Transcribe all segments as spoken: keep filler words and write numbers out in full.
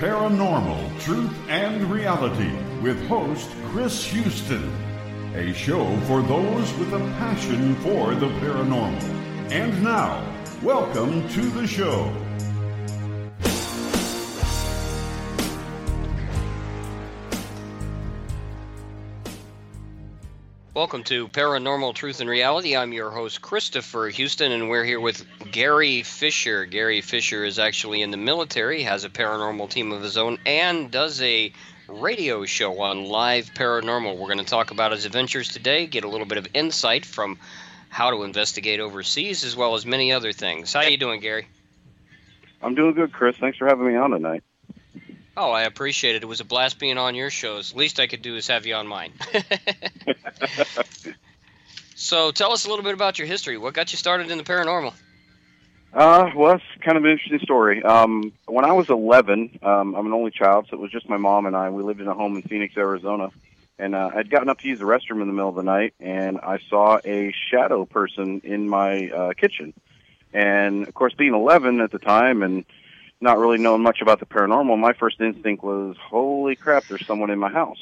Paranormal Truth and Reality with host Chris Houston. A show for those with a passion for the paranormal. And now, welcome to the show. Welcome to Paranormal Truth and Reality. I'm your host, Christopher Houston, and we're here with Gary Fisher. Gary Fisher is actually in the military, has a paranormal team of his own, and does a radio show on Live Paranormal. We're going to talk about his adventures today, get a little bit of insight from how to investigate overseas, as well as many other things. How you doing, Gary? I'm doing good, Chris. Thanks for having me on tonight. Oh, I appreciate it. It was a blast being on your shows. Least I could do is have you on mine. So tell us a little bit about your history. What got you started in the paranormal? Uh, well, it's kind of an interesting story. Um, when I was eleven, um, I'm an only child, so it was just my mom and I. We lived in a home in Phoenix, Arizona. And uh, I'd gotten up to use the restroom in the middle of the night, and I saw a shadow person in my uh, kitchen. And, of course, being eleven at the time and not really knowing much about the paranormal, my first instinct was, holy crap, there's someone in my house.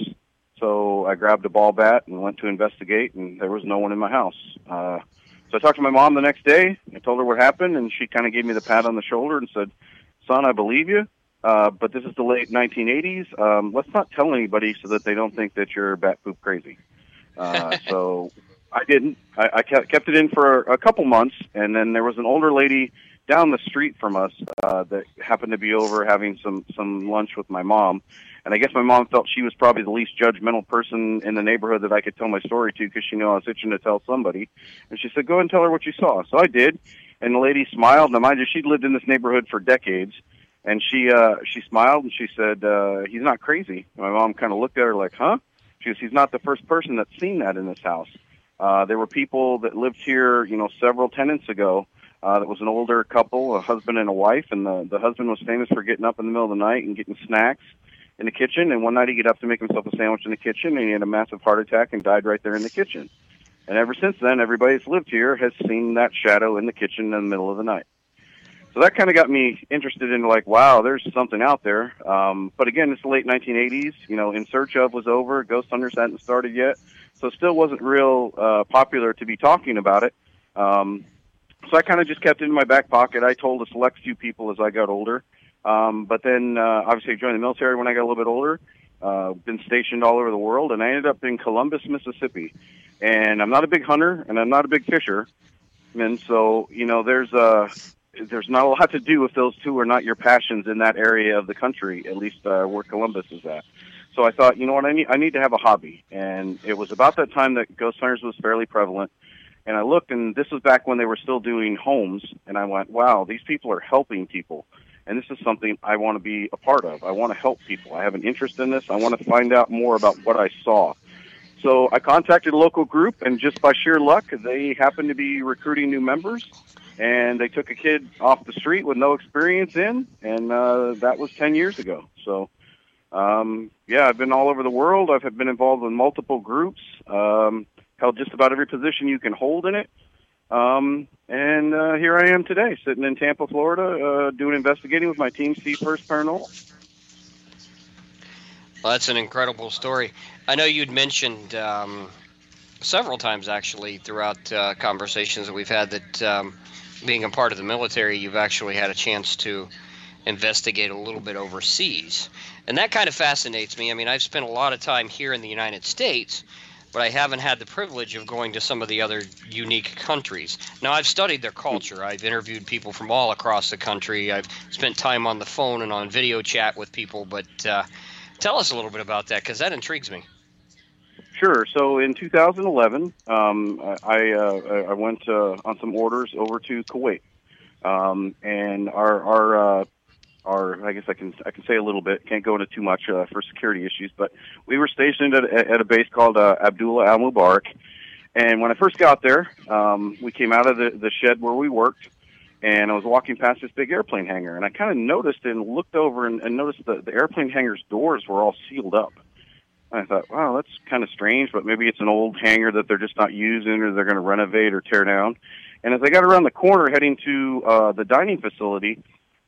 So I grabbed a ball bat and went to investigate, and there was no one in my house. Uh, so I talked to my mom the next day. I told her what happened, and she kind of gave me the pat on the shoulder and said, son, I believe you, uh, but this is the late nineteen eighties. Um, let's not tell anybody so that they don't think that you're bat poop crazy. Uh, so I didn't. I, I kept it in for a couple months, and then there was an older lady down the street from us uh, that happened to be over having some, some lunch with my mom. And I guess my mom felt she was probably the least judgmental person in the neighborhood that I could tell my story to because she knew I was itching to tell somebody. And she said, go ahead and tell her what you saw. So I did. And the lady smiled. Now, mind you, she'd lived in this neighborhood for decades. And she uh, she smiled and she said, uh, he's not crazy. And my mom kind of looked at her like, huh? She goes, he's not the first person that's seen that in this house. Uh, there were people that lived here, you know, several tenants ago. Uh, that was an older couple, a husband and a wife, and the, the husband was famous for getting up in the middle of the night and getting snacks in the kitchen, and one night he got up to make himself a sandwich in the kitchen, and he had a massive heart attack and died right there in the kitchen. And ever since then, everybody that's lived here has seen that shadow in the kitchen in the middle of the night. So that kind of got me interested in, like, wow, there's something out there. Um, but again, it's the late nineteen eighties. You know, In Search Of was over. Ghost Hunters hadn't started yet. So it still wasn't real uh, popular to be talking about it. Um So I kind of just kept it in my back pocket. I told a select few people as I got older. Um, but then, uh, obviously, I joined the military when I got a little bit older. Uh, been stationed all over the world, and I ended up in Columbus, Mississippi. And I'm not a big hunter, and I'm not a big fisher. And so, you know, there's uh, there's not a lot to do if those two are not your passions in that area of the country, at least uh, where Columbus is at. So I thought, you know what, I need, I need to have a hobby. And it was about that time that Ghost Hunters was fairly prevalent. And I looked, and this was back when they were still doing homes, and I went, wow, these people are helping people, and this is something I want to be a part of. I want to help people. I have an interest in this. I want to find out more about what I saw. So I contacted a local group, and just by sheer luck, they happened to be recruiting new members, and they took a kid off the street with no experience in, and uh, that was ten years ago. So, um, yeah, I've been all over the world. I've been involved with multiple groups. Um held just about every position you can hold in it. Um, and uh, here I am today, sitting in Tampa, Florida, uh, doing investigating with my team, Sea First Paranormal. Well, that's an incredible story. I know you'd mentioned um, several times, actually, throughout uh, conversations that we've had that um, being a part of the military, you've actually had a chance to investigate a little bit overseas. And that kind of fascinates me. I mean, I've spent a lot of time here in the United States, but I haven't had the privilege of going to some of the other unique countries. Now, I've studied their culture. I've interviewed people from all across the country. I've spent time on the phone and on video chat with people. But uh, tell us a little bit about that, because that intrigues me. Sure. So in two thousand eleven, um, I, uh, I went uh, on some orders over to Kuwait. Um, and our... our uh, Or I guess I can I can say a little bit. Can't go into too much uh, for security issues, but we were stationed at, at a base called uh, Abdullah Al Mubarak. And when I first got there, um, we came out of the, the shed where we worked, and I was walking past this big airplane hangar, and I kind of noticed and looked over and, and noticed the, the airplane hangar's doors were all sealed up. And I thought, wow, that's kind of strange, but maybe it's an old hangar that they're just not using, or they're going to renovate or tear down. And as I got around the corner heading to uh, the dining facility,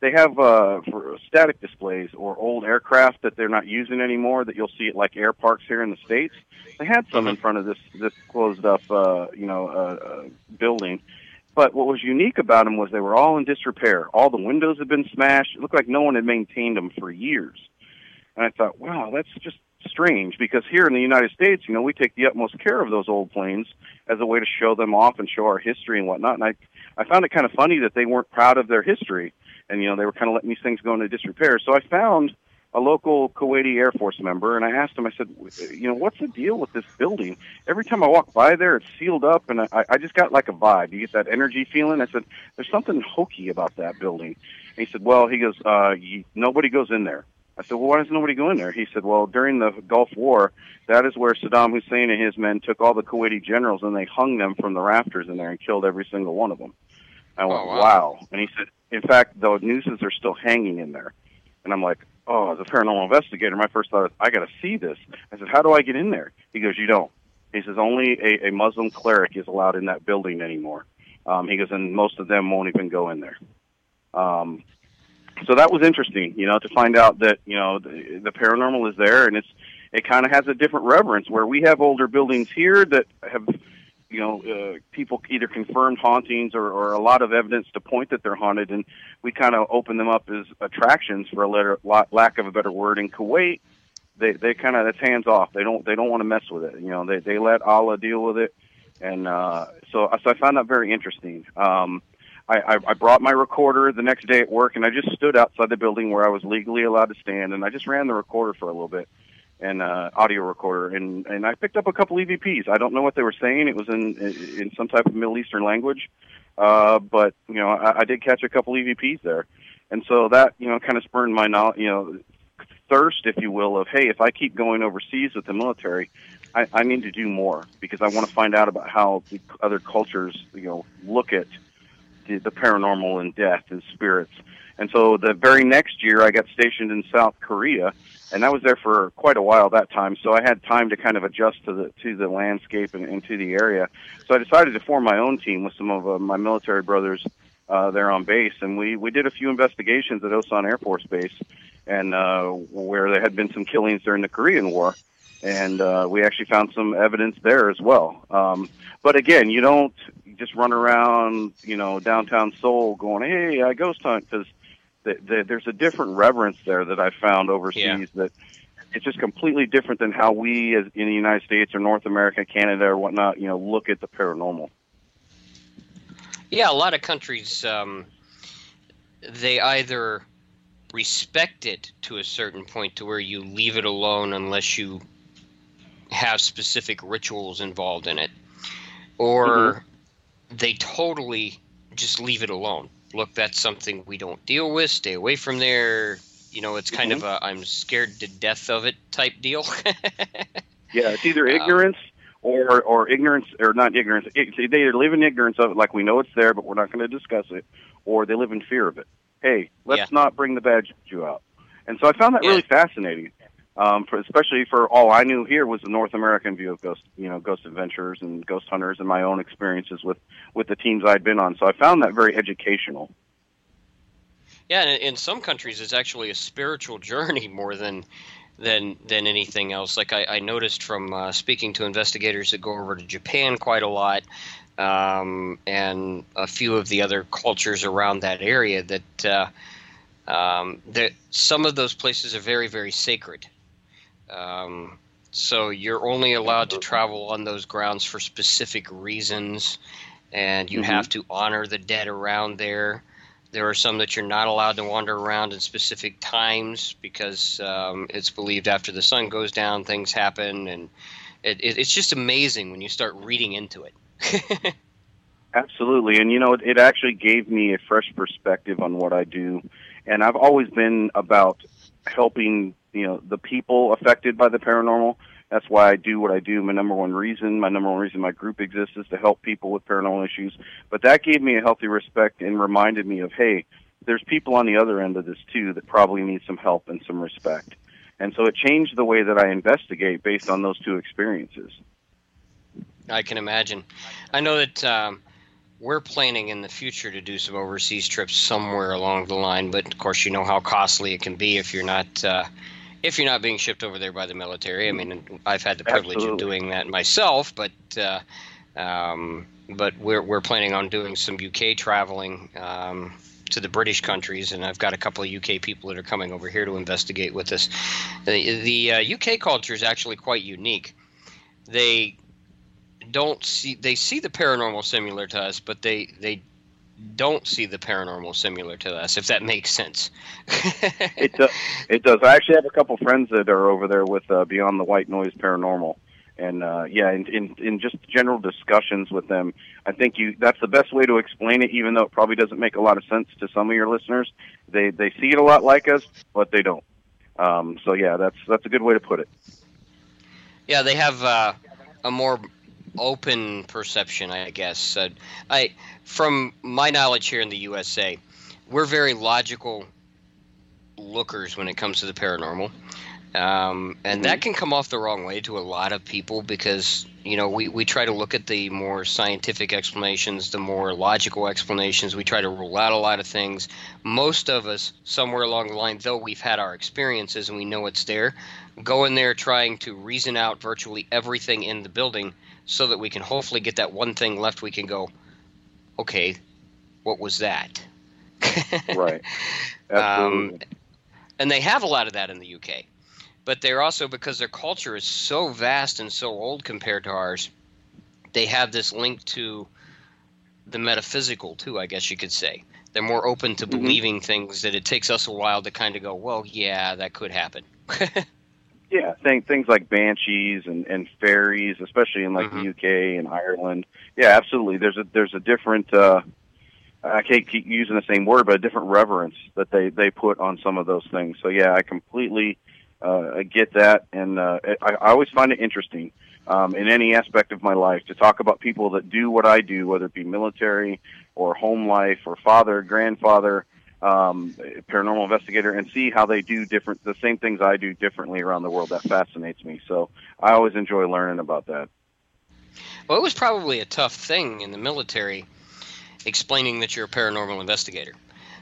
they have uh, for static displays or old aircraft that they're not using anymore that you'll see at like air parks here in the States. They had some in front of this this closed up uh, you know uh, uh, building. But what was unique about them was they were all in disrepair. All the windows had been smashed. It looked like no one had maintained them for years. And I thought, wow, that's just strange, because here in the United States, you know, we take the utmost care of those old planes as a way to show them off and show our history and whatnot. And I, I found it kind of funny that they weren't proud of their history, and, you know, they were kind of letting these things go into disrepair. So I found a local Kuwaiti Air Force member, and I asked him, I said, you know, what's the deal with this building? Every time I walk by there, it's sealed up, and I, I just got like a vibe. You get that energy feeling? I said, there's something hokey about that building. And he said, well, he goes, uh, you, nobody goes in there. I said, well, why does nobody go in there? He said, well, during the Gulf War, that is where Saddam Hussein and his men took all the Kuwaiti generals and they hung them from the rafters in there and killed every single one of them. I went, oh, wow. wow. And he said, in fact, the nooses are still hanging in there. And I'm like, oh, as a paranormal investigator, my first thought is, I got to see this. I said, how do I get in there? He goes, you don't. He says, only a, a Muslim cleric is allowed in that building anymore. Um, he goes, and most of them won't even go in there. Um, so that was interesting, you know, to find out that, you know, the, the paranormal is there, and it's it kind of has a different reverence, where we have older buildings here that have, you know, uh, people either confirmed hauntings or, or a lot of evidence to point that they're haunted, and we kind of open them up as attractions, for a letter, lack of a better word. In Kuwait, they they kind of, that's hands off. They don't they don't want to mess with it. You know, they they let Allah deal with it, and uh, so so I found that very interesting. Um, I, I brought my recorder the next day at work, and I just stood outside the building where I was legally allowed to stand, and I just ran the recorder for a little bit, and uh, audio recorder, and, and I picked up a couple E V Ps. I don't know what they were saying. It was in in some type of Middle Eastern language, uh, but you know, I, I did catch a couple E V Ps there, and so that, you know, kind of spurred my knowledge, you know, thirst, if you will, of, hey, if I keep going overseas with the military, I, I need to do more, because I want to find out about how the other cultures, you know, look at The, the paranormal and death and spirits. And so the very next year I got stationed in South Korea, and I was there for quite a while that time, so I had time to kind of adjust to the to the landscape and, and to the area. So I decided to form my own team with some of uh, my military brothers uh, there on base, and we, we did a few investigations at Osan Air Force Base, and uh, where there had been some killings during the Korean War, and uh, we actually found some evidence there as well. Um, but again, you don't just run around, you know, downtown Seoul going, hey, I ghost hunt, because the, the, there's a different reverence there that I found overseas, yeah. that it's just completely different than how we as in the United States or North America, Canada or whatnot, you know, look at the paranormal. Yeah, a lot of countries, um, they either respect it to a certain point to where you leave it alone unless you have specific rituals involved in it, or mm-hmm. they totally just leave it alone. Look, that's something we don't deal with. Stay away from there. You know, it's kind mm-hmm. of a I'm scared to death of it type deal. Yeah, it's either ignorance um, or or ignorance, or not ignorance. It, they either live in ignorance of it, like we know it's there, but we're not going to discuss it, or they live in fear of it. Hey, let's yeah. not bring the bad juju out. And so I found that yeah. really fascinating. Um, for, especially for all I knew here was the North American view of ghost, you know, ghost adventurers and ghost hunters, and my own experiences with, with the teams I'd been on. So I found that very educational. Yeah, and in some countries, it's actually a spiritual journey more than than than anything else. Like I, I noticed from uh, speaking to investigators that go over to Japan quite a lot, um, and a few of the other cultures around that area, that uh, um, that some of those places are very, very sacred. Um, so you're only allowed to travel on those grounds for specific reasons, and you mm-hmm. have to honor the dead around there. There are some that you're not allowed to wander around in specific times, because um, it's believed after the sun goes down, things happen, and it, it, it's just amazing when you start reading into it. Absolutely, and you know, it, it actually gave me a fresh perspective on what I do, and I've always been about helping, you know, the people affected by the paranormal. That's why I do what I do. My number one reason, my number one reason my group exists is to help people with paranormal issues. But that gave me a healthy respect and reminded me of, hey, there's people on the other end of this too that probably need some help and some respect. And so it changed the way that I investigate based on those two experiences. I can imagine. I know that um, we're planning in the future to do some overseas trips somewhere along the line, but of course, you know how costly it can be if you're not uh, if you're not being shipped over there by the military. I mean, I've had the privilege Absolutely. of doing that myself, but uh, um, but we're we're planning on doing some U K traveling um, to the British countries, and I've got a couple of U K people that are coming over here to investigate with us. The, the uh, U K culture is actually quite unique. They don't see they see the paranormal similar to us, but they they don't see the paranormal similar to us, if that makes sense. It does. It does. I actually have a couple friends that are over there with uh, Beyond the White Noise Paranormal, and uh, yeah, in, in in just general discussions with them, I think you that's the best way to explain it. Even though it probably doesn't make a lot of sense to some of your listeners, they they see it a lot like us, but they don't. Um, so yeah, that's that's a good way to put it. Yeah, they have uh, a more open perception, I guess. Uh, I, from my knowledge here in the U S A, we're very logical lookers when it comes to the paranormal, um, and mm-hmm. that can come off the wrong way to a lot of people because you know we, we try to look at the more scientific explanations, the more logical explanations. We try to rule out a lot of things. Most of us, somewhere along the line, though we've had our experiences and we know it's there, go in there trying to reason out virtually everything in the building so that we can hopefully get that one thing left we can go, okay, what was that? Right. Absolutely. Um, and they have a lot of that in the U K. But they're also, because their culture is so vast and so old compared to ours, they have this link to the metaphysical too, I guess you could say. They're more open to mm-hmm. believing things that it takes us a while to kind of go, well, yeah, that could happen. Yeah, things things like banshees and, and fairies, especially in like mm-hmm. the U K and Ireland. Yeah, absolutely. There's a there's a different uh, I can't keep using the same word, but a different reverence that they, they put on some of those things. So yeah, I completely uh, get that, and uh, I, I always find it interesting um, in any aspect of my life to talk about people that do what I do, whether it be military or home life or father, grandfather. Um, paranormal investigator, and see how they do different, the same things I do differently around the world. That fascinates me. So I always enjoy learning about that. Well, it was probably a tough thing in the military explaining that you're a paranormal investigator.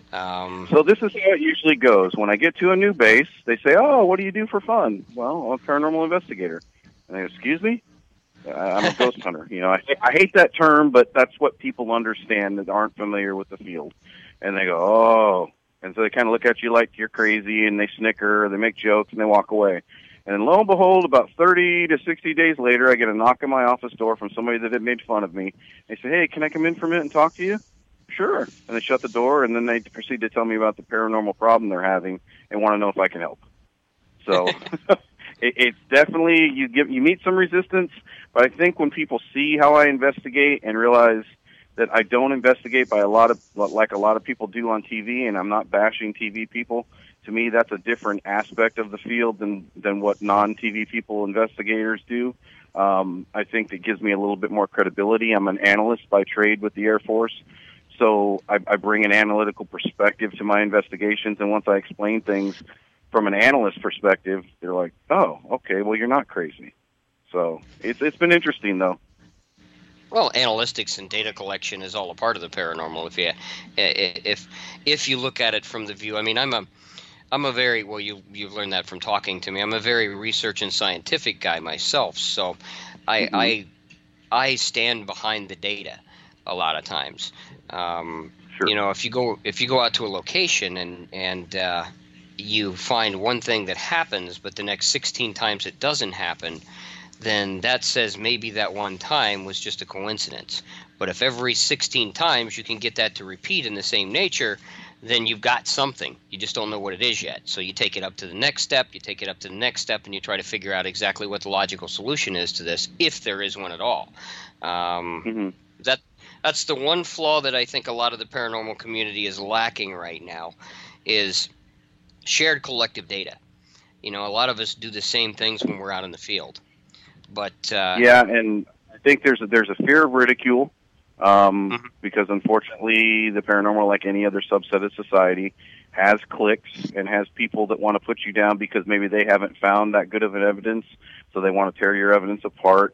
Um, so this is how it usually goes. When I get to a new base, they say, oh, what do you do for fun? Well, I'm a paranormal investigator. And I go, excuse me? I'm a ghost hunter. You know, I, I hate that term, but that's what people understand that aren't familiar with the field. And they go, oh. And so they kind of look at you like you're crazy, and they snicker, or they make jokes, and they walk away. And lo and behold, about thirty to sixty days later, I get a knock on my office door from somebody that had made fun of me. They say, hey, can I come in for a minute and talk to you? Sure. And they shut the door, and then they proceed to tell me about the paranormal problem they're having and want to know if I can help. So it, it's definitely, you give, you meet some resistance, but I think when people see how I investigate and realize that I don't investigate by a lot of, like a lot of people do on T V, and I'm not bashing T V people. To me, that's a different aspect of the field than, than what non-T V people, investigators do. Um, I think that gives me a little bit more credibility. I'm an analyst by trade with the Air Force, so I, I bring an analytical perspective to my investigations, and once I explain things from an analyst perspective, they're like, oh, okay, well, you're not crazy. So it's it's been interesting, though. Well, analytics and data collection is all a part of the paranormal. If you if if you look at it from the view, I mean, I'm a I'm a very well. You you've learned that from talking to me. I'm a very research and scientific guy myself. So, I mm-hmm. I I stand behind the data a lot of times. Um, sure. You know, if you go if you go out to a location and and uh, you find one thing that happens, but the next sixteen times it doesn't happen, then that says maybe that one time was just a coincidence. But if every sixteen times you can get that to repeat in the same nature, then you've got something. You just don't know what it is yet. So you take it up to the next step, you take it up to the next step, and you try to figure out exactly what the logical solution is to this, if there is one at all. Um, mm-hmm. That That's the one flaw that I think a lot of the paranormal community is lacking right now, is shared collective data. You know, a lot of us do the same things when we're out in the field. But uh, yeah, and I think there's a, there's a fear of ridicule um, mm-hmm. because unfortunately the paranormal, like any other subset of society, has cliques and has people that want to put you down because maybe they haven't found that good of an evidence, so they want to tear your evidence apart.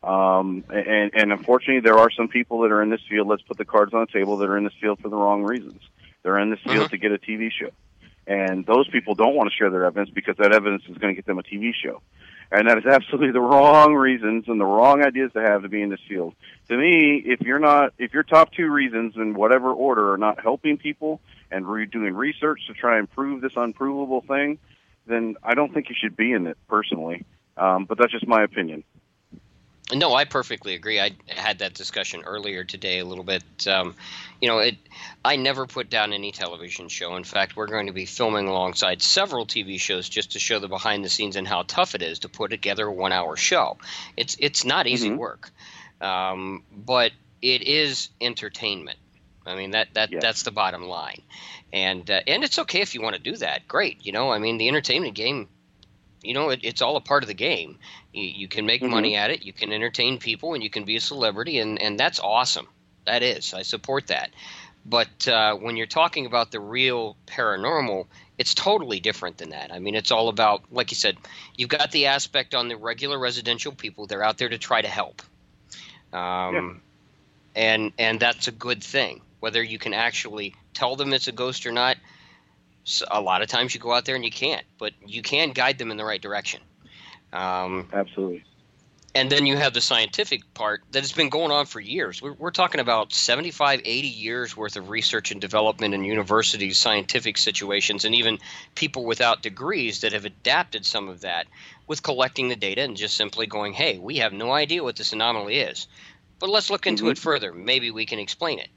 Um, and, and unfortunately, there are some people that are in this field, let's put the cards on the table, that are in this field for the wrong reasons. They're in this field Mm-hmm. to get a T V show. And those people don't want to share their evidence because that evidence is going to get them a T V show. And that is absolutely the wrong reasons and the wrong ideas to have to be in this field. To me, if you're not, if your top two reasons in whatever order are not helping people and re- doing research to try and prove this unprovable thing, then I don't think you should be in it personally. Um, but that's just my opinion. No, I perfectly agree. I had that discussion earlier today a little bit. Um, you know, it. I never put down any television show. In fact, we're going to be filming alongside several T V shows just to show the behind the scenes and how tough it is to put together a one hour show. It's it's not easy Mm-hmm. work, um, but it is entertainment. I mean, that, that Yes. that's the bottom line. And uh, and it's okay if you want to do that. Great. You know, I mean, the entertainment game, you know, it, it's all a part of the game. You, you can make Mhm. money at it. You can entertain people, and you can be a celebrity, and, and that's awesome. That is. I support that. But uh, when you're talking about the real paranormal, it's totally different than that. I mean, it's all about, like you said, you've got the aspect on the regular residential people. They're out there to try to help. Um, Yeah. and and that's a good thing. Whether you can actually tell them it's a ghost or not, s- a lot of times you go out there and you can't, but you can guide them in the right direction. Um, Absolutely. and then you have the scientific part that has been going on for years. We're, we're talking about seventy-five, eighty years worth of research and development in universities, scientific situations, and even people without degrees that have adapted some of that with collecting the data and just simply going, hey, we have no idea what this anomaly is, but let's look into Mhm. it further. Maybe we can explain it.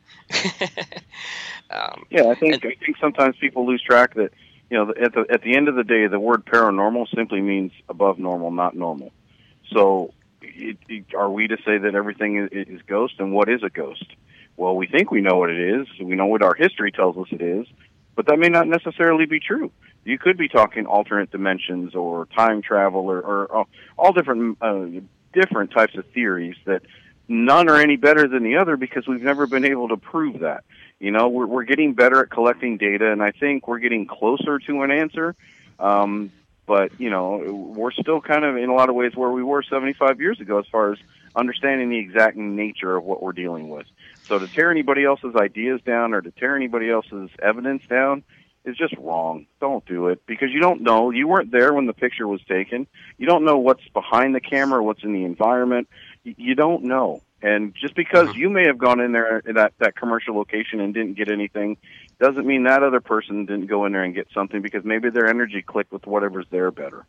um, Yeah, I think And- I think sometimes people lose track that, you know, at the at the end of the day, the word paranormal simply means above normal, not normal. So, it, it, are we to say that everything is, is ghost? And what is a ghost? Well, we think we know what it is. We know what our history tells us it is, but that may not necessarily be true. You could be talking alternate dimensions or time travel or, or, or all different uh, different types of theories that none are any better than the other because we've never been able to prove that. You know, we're we're getting better at collecting data, and I think we're getting closer to an answer. Um, but you know, we're still kind of in a lot of ways where we were seventy-five years ago as far as understanding the exact nature of what we're dealing with. So to tear anybody else's ideas down or to tear anybody else's evidence down is just wrong. Don't do it because you don't know. You weren't there when the picture was taken. You don't know what's behind the camera, what's in the environment. Y- You don't know. And just because Mhm. you may have gone in there in that, that commercial location and didn't get anything doesn't mean that other person didn't go in there and get something because maybe their energy clicked with whatever's there better.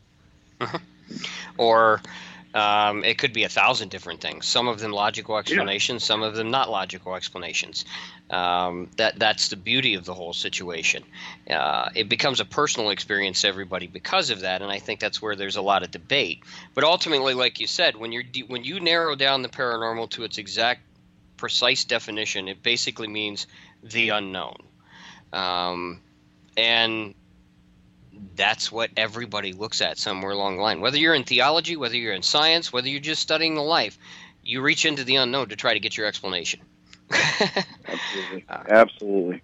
or um, it could be a thousand different things. Some of them logical explanations, some of them not logical explanations. Um, that that's the beauty of the whole situation. Uh, it becomes a personal experience to everybody because of that, and I think that's where there's a lot of debate. But ultimately, like you said, when you're de- when you narrow down the paranormal to its exact, precise definition, it basically means the unknown, um, and that's what everybody looks at somewhere along the line. Whether you're in theology, whether you're in science, whether you're just studying the life, you reach into the unknown to try to get your explanation. Absolutely. Absolutely.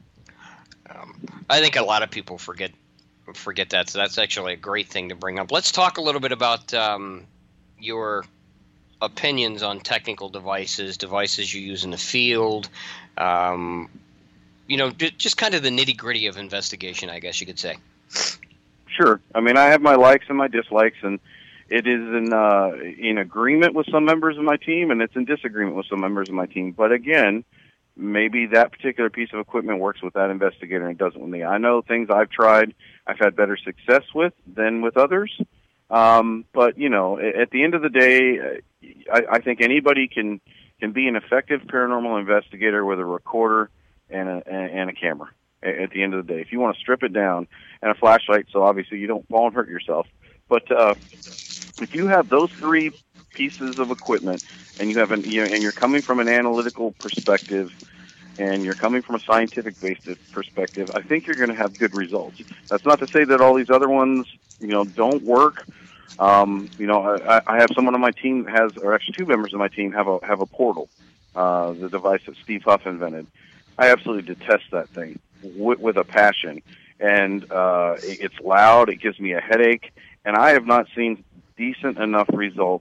um, I think a lot of people forget forget that, so that's actually a great thing to bring up. Let's talk a little bit about um, your opinions on technical devices, devices you use in the field, um, you know, j- just kind of the nitty-gritty of investigation, I guess you could say. Sure. I mean, I have my likes and my dislikes, and it is in uh, in agreement with some members of my team, and it's in disagreement with some members of my team. But again, maybe that particular piece of equipment works with that investigator and it doesn't with me. I know things I've tried, I've had better success with than with others. Um, but you know, at the end of the day, I, I think anybody can can be an effective paranormal investigator with a recorder and a and a camera. At the end of the day, if you want to strip it down, and a flashlight, so obviously you don't fall and hurt yourself. But uh, if you have those three pieces of equipment, and you have an, you know, and you're coming from an analytical perspective, and you're coming from a scientific-based perspective, I think you're going to have good results. That's not to say that all these other ones, you know, don't work. Um, you know, I, I have someone on my team that has, or actually two members of my team have a have a portal, uh, the device that Steve Huff invented. I absolutely detest that thing with, with a passion, and uh, it, it's loud. It gives me a headache, and I have not seen decent enough results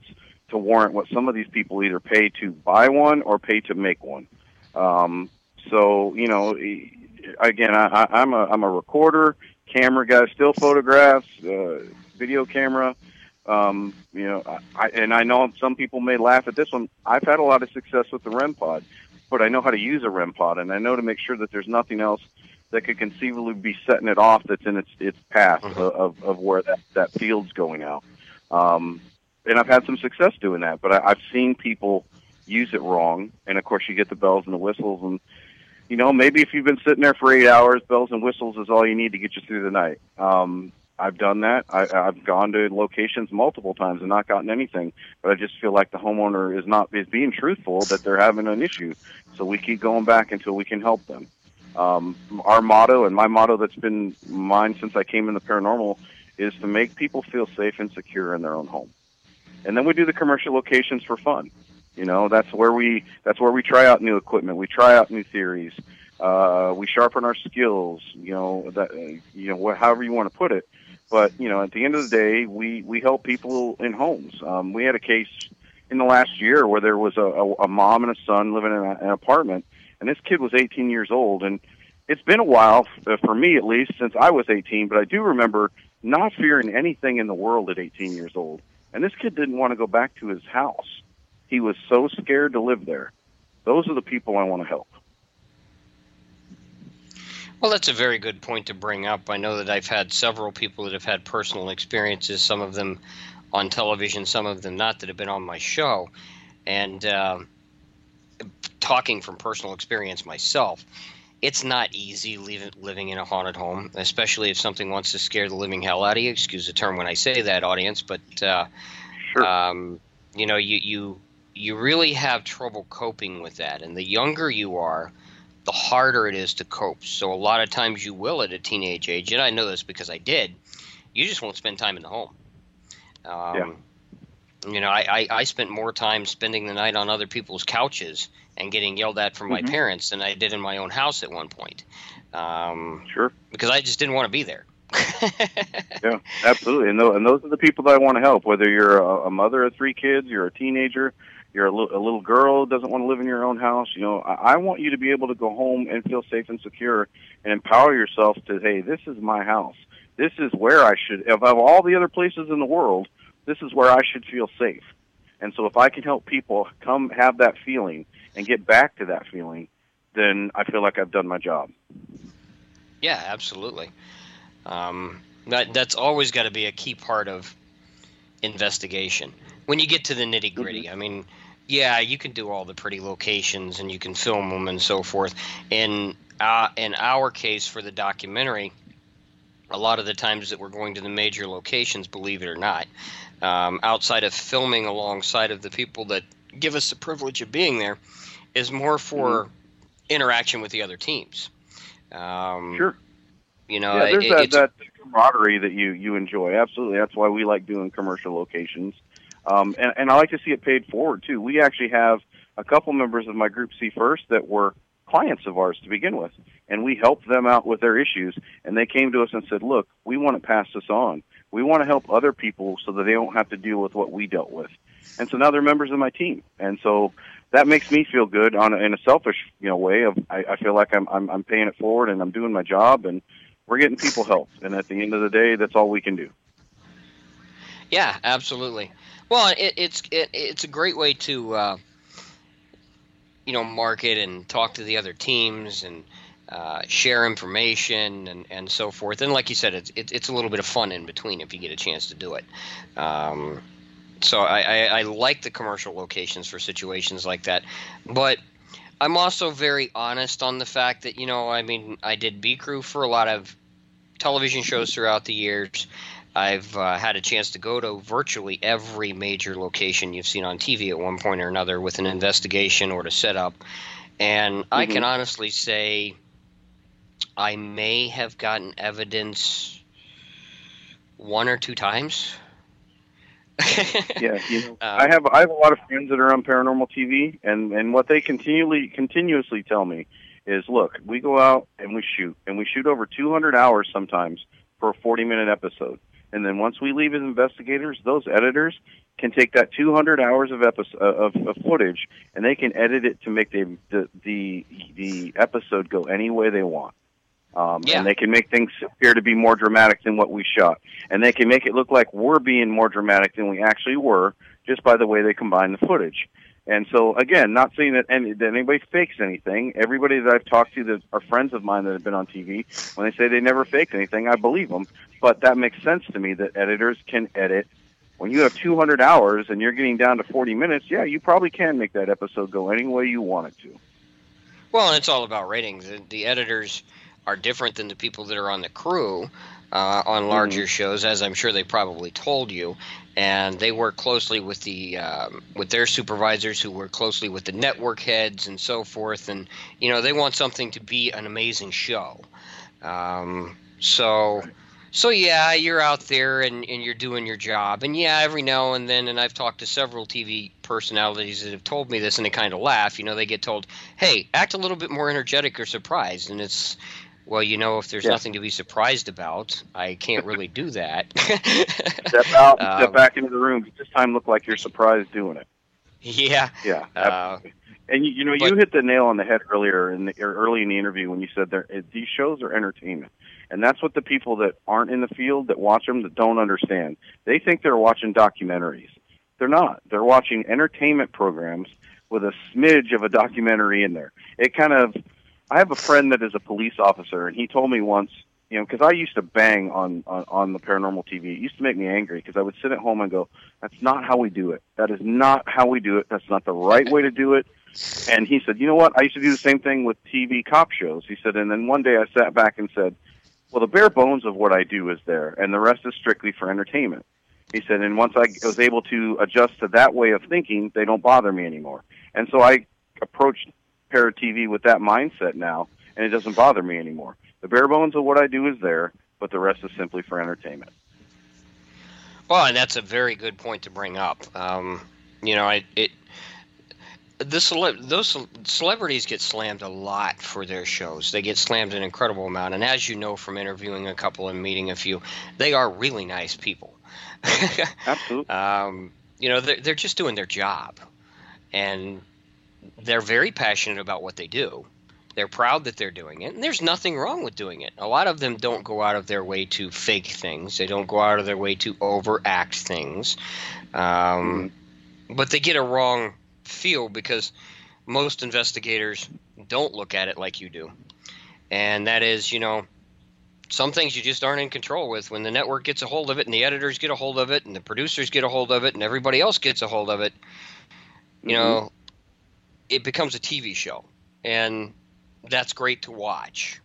to warrant what some of these people either pay to buy one or pay to make one. Um, so, you know, again, I, I'm a I'm a recorder, camera guy, still photographs, uh, video camera. Um, you know, I, and I know some people may laugh at this one. I've had a lot of success with the REM pod, but I know how to use a REM pod, and I know to make sure that there's nothing else that could conceivably be setting it off that's in its its path Mm-hmm. of, of where that, that field's going out. Um, and I've had some success doing that, but I, I've seen people use it wrong, and of course you get the bells and the whistles, and you know, maybe if you've been sitting there for eight hours, bells and whistles is all you need to get you through the night. Um, I've done that. I, I've gone to locations multiple times and not gotten anything, but I just feel like the homeowner is not is being truthful that they're having an issue. So we keep going back until we can help them. Um, our motto, and my motto that's been mine since I came in the paranormal, is to make people feel safe and secure in their own home. And then we do the commercial locations for fun. You know, that's where we that's where we try out new equipment. We try out new theories. Uh, we sharpen our skills. You know, that you know, wh- however you want to put it. But, you know, at the end of the day, we, we help people in homes. Um, we had a case in the last year where there was a, a, a mom and a son living in a, an apartment, and this kid was eighteen years old. And it's been a while, uh, for me at least, since I was eighteen, but I do remember not fearing anything in the world at eighteen years old. And this kid didn't want to go back to his house. He was so scared to live there. Those are the people I want to help. Well, that's a very good point to bring up. I know that I've had several people that have had personal experiences, some of them on television, some of them not, that have been on my show. And uh, talking from personal experience myself, it's not easy leave, living in a haunted home, especially if something wants to scare the living hell out of you. Excuse the term when I say that, audience. But, uh, Sure. um, you know, you, you, you really have trouble coping with that. And the younger you are, the harder it is to cope. So a lot of times you will at a teenage age, and I know this because I did, you just won't spend time in the home. Um, Yeah. You know, I, I, I spent more time spending the night on other people's couches and getting yelled at from my Mhm. parents than I did in my own house at one point. Um, Sure. because I just didn't want to be there. Yeah, absolutely. And, th- and those are the people that I want to help, whether you're a, a mother of three kids, you're a teenager, you're a, li- a little girl who doesn't want to live in your own house. You know, I-, I want you to be able to go home and feel safe and secure and empower yourself to, hey, this is my house. This is where I should, of, of all the other places in the world, this is where I should feel safe. And so if I can help people come have that feeling and get back to that feeling, then I feel like I've done my job. Yeah, absolutely. Um, that that's always got to be a key part of investigation. When you get to the nitty gritty, I mean, yeah, you can do all the pretty locations and you can film them and so forth. In uh, in our case for the documentary, a lot of the times that we're going to the major locations, believe it or not, um, outside of filming alongside of the people that give us the privilege of being there, is more for mm-hmm. interaction with the other teams. Um, sure. You know, yeah, there's it, that, it's that camaraderie that you, you enjoy. Absolutely. That's why we like doing commercial locations. Um, and, and I like to see it paid forward, too. We actually have a couple members of my group See First that were clients of ours to begin with, and we helped them out with their issues, and they came to us and said, look, we want to pass this on. We want to help other people so that they don't have to deal with what we dealt with. And so now they're members of my team. And so that makes me feel good on a, in a selfish, you know, way of I, I feel like I'm, I'm I'm paying it forward and I'm doing my job and we're getting people help. And at the end of the day, that's all we can do. Yeah, absolutely. Well, it, it's it, it's a great way to uh, you know, market and talk to the other teams and uh, share information and, and so forth. And like you said, it's it, it's a little bit of fun in between if you get a chance to do it. Um, so I, I, I like the commercial locations for situations like that. But I'm also very honest on the fact that, you know, I mean, I did B Crew for a lot of television shows throughout the years. I've uh, had a chance to go to virtually every major location you've seen on T V at one point or another with an investigation or to set up. And mm-hmm. I can honestly say I may have gotten evidence one or two times. yeah, you know, um, I have I have a lot of friends that are on Paranormal T V, and, and what they continually continuously tell me is, look, we go out and we shoot, and we shoot over two hundred hours sometimes for a forty-minute episode. And then once we leave as investigators, those editors can take that two hundred hours of, episode, of, of footage, and they can edit it to make the the the, the episode go any way they want. Um, yeah. And they can make things appear to be more dramatic than what we shot. And they can make it look like we're being more dramatic than we actually were just by the way they combine the footage. And so, again, not saying that, any, that anybody fakes anything. Everybody that I've talked to that are friends of mine that have been on T V, when they say they never faked anything, I believe them. But that makes sense to me that editors can edit. When you have two hundred hours and you're getting down to forty minutes, yeah, you probably can make that episode go any way you want it to. Well, and it's all about ratings. The, the editors are different than the people that are on the crew uh, on larger mm-hmm. shows, as I'm sure they probably told you. And they work closely with the um, with their supervisors, who work closely with the network heads and so forth. And you know, they want something to be an amazing show. Um, so, so yeah, you're out there and, and you're doing your job. And yeah, every now and then, and I've talked to several T V personalities that have told me this, and they kind of laugh. You know, they get told, "Hey, act a little bit more energetic or surprised," and it's. Well, you know, if there's yeah. nothing to be surprised about, I can't really do that. Step out and um, step back into the room. This time look like you're surprised doing it. Yeah. Yeah, absolutely. Uh, and, you, you know, but, you hit the nail on the head earlier, in the, early in the interview when you said there, these shows are entertainment. And that's what the people that aren't in the field, that watch them, that don't understand. They think they're watching documentaries. They're not. They're watching entertainment programs with a smidge of a documentary in there. It kind of... I have a friend that is a police officer, and he told me once, you know, because I used to bang on, on, on the paranormal T V. It used to make me angry because I would sit at home and go, that's not how we do it. That is not how we do it. That's not the right way to do it. And he said, you know what? I used to do the same thing with T V cop shows. He said, and then one day I sat back and said, well, the bare bones of what I do is there, and the rest is strictly for entertainment. He said, and once I was able to adjust to that way of thinking, they don't bother me anymore. And so I approached Para T V with that mindset now, and it doesn't bother me anymore. The bare bones of what I do is there, but the rest is simply for entertainment. Well, and that's a very good point to bring up. Um, you know, I, it the cele- those celebrities get slammed a lot for their shows. They get slammed an incredible amount, and as you know from interviewing a couple and meeting a few, they are really nice people. Absolutely. Um, you know, they're, they're just doing their job, and they're very passionate about what they do. They're proud that they're doing it, and there's nothing wrong with doing it. A lot of them don't go out of their way to fake things. They don't go out of their way to overact things. Um, but they get a wrong feel because most investigators don't look at it like you do. And that is, you know, some things you just aren't in control with. When the network gets a hold of it, and the editors get a hold of it, and the producers get a hold of it, and everybody else gets a hold of it, you mm-hmm. know, it becomes a T V show, and that's great to watch.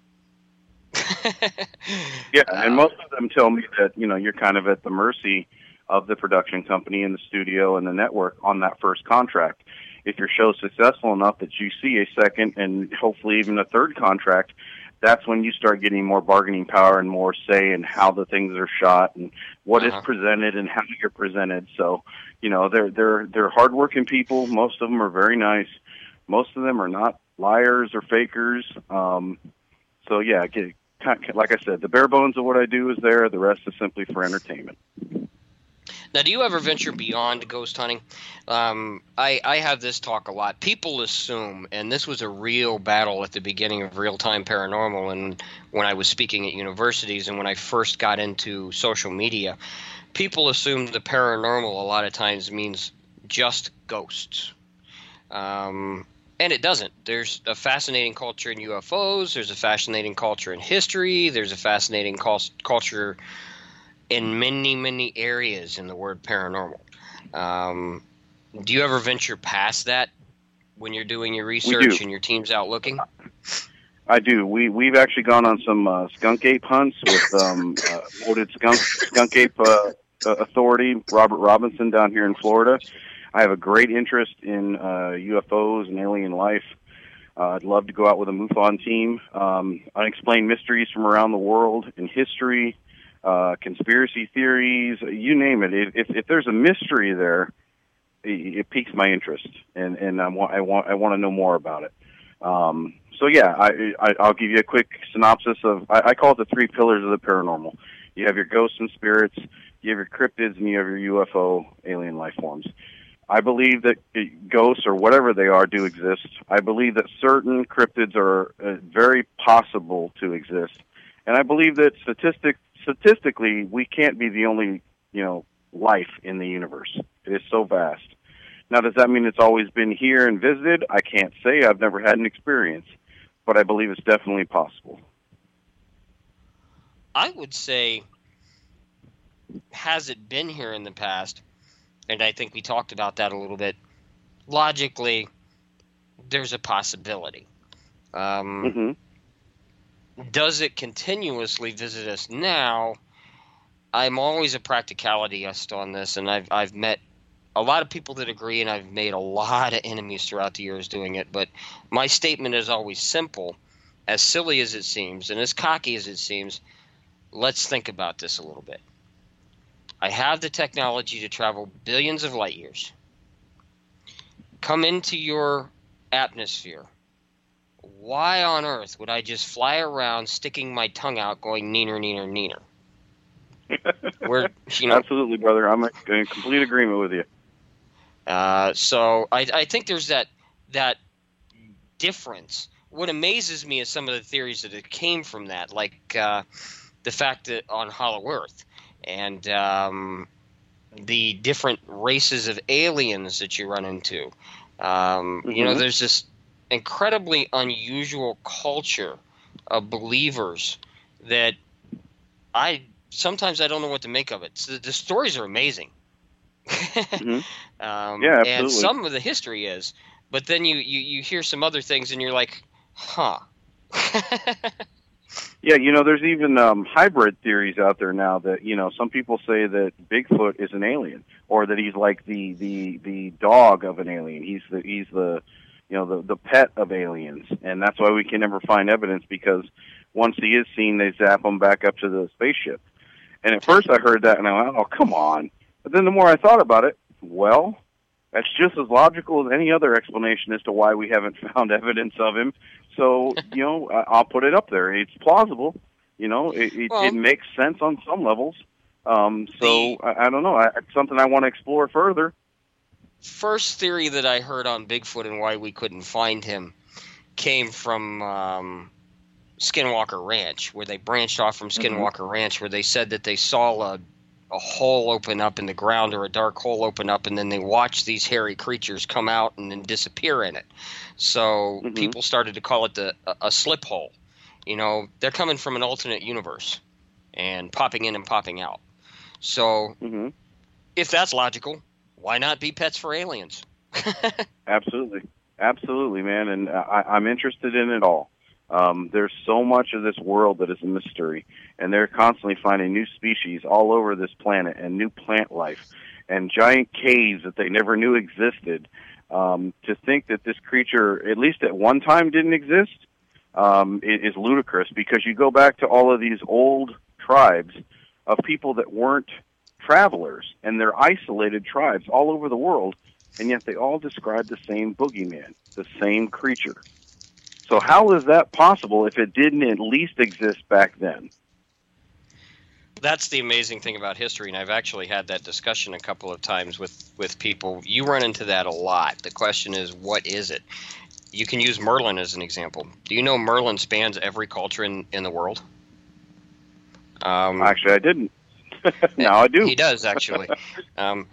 Yeah, and most of them tell me that, you know, you're kind of at the mercy of the production company and the studio and the network on that first contract. If your show's successful enough that you see a second and hopefully even a third contract, that's when you start getting more bargaining power and more say in how the things are shot and what uh-huh. is presented and how you're presented. So, you know, they're they're they're hardworking people. Most of them are very nice. Most of them are not liars or fakers. Um, so, yeah, get, like I said, the bare bones of what I do is there. The rest is simply for entertainment. Now, do you ever venture beyond ghost hunting? Um, I, I have this talk a lot. People assume, and this was a real battle at the beginning of real-time paranormal and when I was speaking at universities and when I first got into social media, people assume the paranormal a lot of times means just ghosts. Um And it doesn't. There's a fascinating culture in U F Os. There's a fascinating culture in history. There's a fascinating cul- culture in many, many areas in the word paranormal. Um, do you ever venture past that when you're doing your research and your team's out looking? I do. We, we've actually gone on some uh, skunk ape hunts with um, uh, noted skunk, skunk ape uh, authority, Robert Robinson, down here in Florida. I have a great interest in uh, U F Os and alien life. Uh, I'd love to go out with a MUFON team. Um, unexplained mysteries from around the world in history, uh, conspiracy theories, you name it. If, if there's a mystery there, it, it piques my interest, and, and I want I want I want to know more about it. Um, so yeah, I, I I'll give you a quick synopsis of I, I call it the three pillars of the paranormal. You have your ghosts and spirits, you have your cryptids, and you have your U F O alien life forms. I believe that ghosts, or whatever they are, do exist. I believe that certain cryptids are uh, very possible to exist. And I believe that statistic, statistically, we can't be the only, you know, life in the universe. It is so vast. Now, does that mean it's always been here and visited? I can't say. I've never had an experience. But I believe it's definitely possible. I would say, has it been here in the past? And I think we talked about that a little bit. Logically, there's a possibility. Um, mm-hmm. Does it continuously visit us now? I'm always a practicalityist on this, and I've I've met a lot of people that agree, and I've made a lot of enemies throughout the years doing it. But my statement is always simple, as silly as it seems, and as cocky as it seems. Let's think about this a little bit. I have the technology to travel billions of light years, come into your atmosphere. Why on earth would I just fly around sticking my tongue out going neener, neener, neener? We're, you know, absolutely, brother. I'm in complete agreement with you. Uh, so I, I think there's that that difference. What amazes me is some of the theories that it came from that, like uh, the fact that on Hollow Earth, and um, the different races of aliens that you run into. Um, mm-hmm. You know, there's this incredibly unusual culture of believers that I sometimes I don't know what to make of it. So the, the stories are amazing. mm-hmm. um, yeah, absolutely. And some of the history is, but then you, you, you hear some other things and you're like, huh. Yeah, you know, there's even um, hybrid theories out there now that, you know, some people say that Bigfoot is an alien, or that he's like the, the, the dog of an alien. He's the he's the you know the the pet of aliens, and that's why we can never find evidence, because once he is seen, they zap him back up to the spaceship. And at first I heard that and I went, oh, come on. But then the more I thought about it, well, that's just as logical as any other explanation as to why we haven't found evidence of him. So, you know, I'll put it up there. It's plausible. You know, it, it, well, it makes sense on some levels. Um, so, the, I, I don't know. I, it's something I want to explore further. First theory that I heard on Bigfoot and why we couldn't find him came from um, Skinwalker Ranch, where they branched off from Skinwalker mm-hmm. Ranch, where they said that they saw a a hole open up in the ground, or a dark hole open up, and then they watched these hairy creatures come out and then disappear in it. So mm-hmm. people started to call it the a, a slip hole. You know, they're coming from an alternate universe and popping in and popping out. So mm-hmm. if that's logical, why not be pets for aliens? Absolutely. Absolutely, man. And I, I'm interested in it all. Um, there's so much of this world that is a mystery, and they're constantly finding new species all over this planet, and new plant life, and giant caves that they never knew existed. Um, to think that this creature, at least at one time, didn't exist um, is ludicrous, because you go back to all of these old tribes of people that weren't travelers, and they're isolated tribes all over the world, and yet they all describe the same boogeyman, the same creature. So how is that possible if it didn't at least exist back then? That's the amazing thing about history, and I've actually had that discussion a couple of times with, with people. You run into that a lot. The question is, what is it? You can use Merlin as an example. Do you know Merlin spans every culture in, in the world? Um, actually, I didn't. Now I do. He does, actually. um,